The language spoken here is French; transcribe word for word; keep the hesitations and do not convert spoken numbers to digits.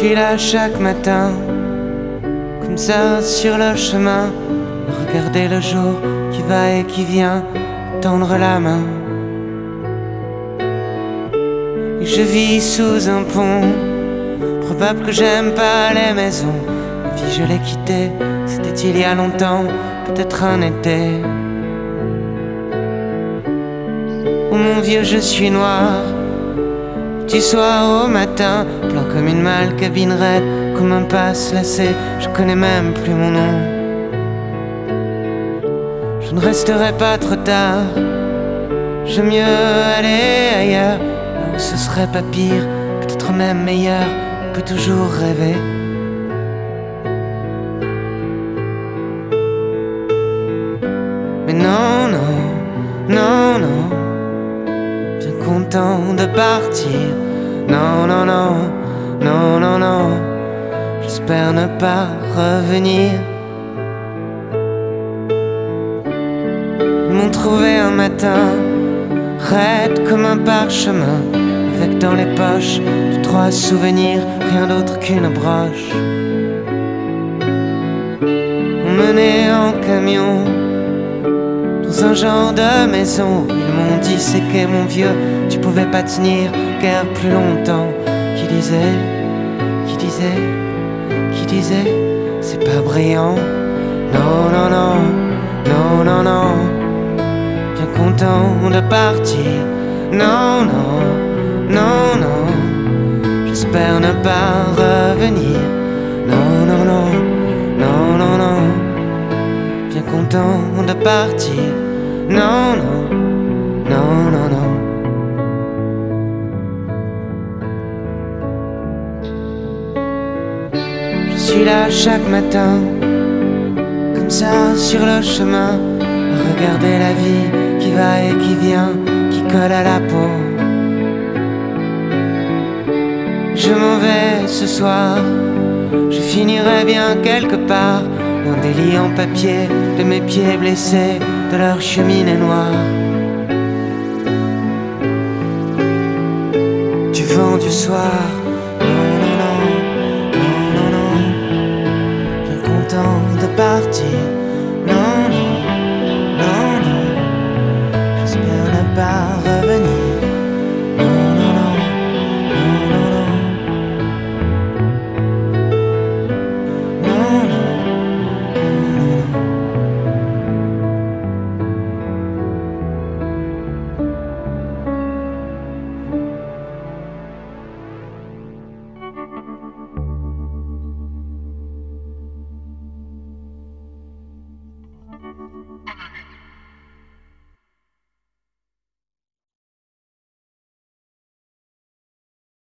suis là chaque matin, comme ça sur le chemin, regarder le jour qui va et qui vient, tendre la main. Et je vis sous un pont, probable que j'aime pas les maisons. La vie je l'ai quittée, c'était il y a longtemps, peut-être un été. Oh mon vieux, je suis noir, du soir au matin, blanc comme une malle, cabine raide, comme un passe lacé, je connais même plus mon nom. Je ne resterai pas trop tard, j'aime mieux aller ailleurs, où ce serait pas pire, peut-être même meilleur, on peut toujours rêver. Mais non, non, non, non, bien content de partir. Non, non, non, non, non, non, j'espère ne pas revenir. Ils m'ont trouvé un matin, raide comme un parchemin, avec dans les poches deux, trois souvenirs, rien d'autre qu'une broche. On menait en camion dans un genre de maison. Ils m'ont dit c'est que mon vieux, tu pouvais pas tenir guère plus longtemps. Qui disait, qui disait, qui disait, c'est pas brillant. Non, non, non, non, non, non, bien content de partir. Non, non, non, non, j'espère ne pas revenir. Non, non, non, non, non, non, bien content de partir. Non, non, non, non, non. Je suis là chaque matin, comme ça sur le chemin, à regarder la vie qui va et qui vient, qui colle à la peau. Je m'en vais ce soir, je finirai bien quelque part, loin des lits en papier, de mes pieds blessés, de leur cheminée noire. Du vent du soir, non, non, non, non, non, non, bien content de partir.